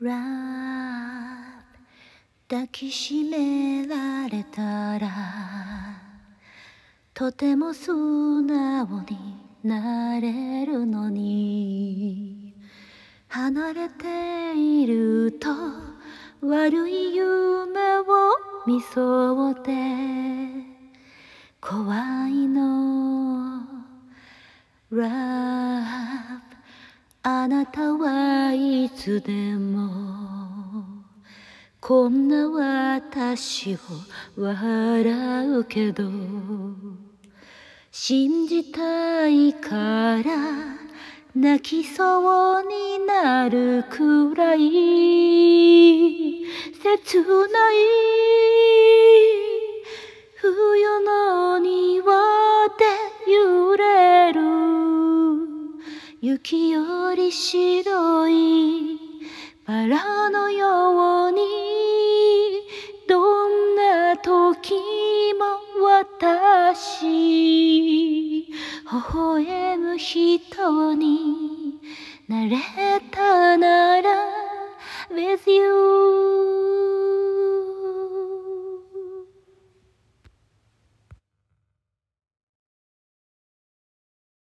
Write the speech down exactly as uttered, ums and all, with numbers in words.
ラブ抱きしめられたらとても素直になれるのに、離れていると悪い夢を見そうで怖いの。ラブあなたはいつでもこんな私を笑うけど、信じたいから泣きそうになるくらい切ない冬の庭で揺れる雪より白いバラのように、どんな時も私微笑む人になれ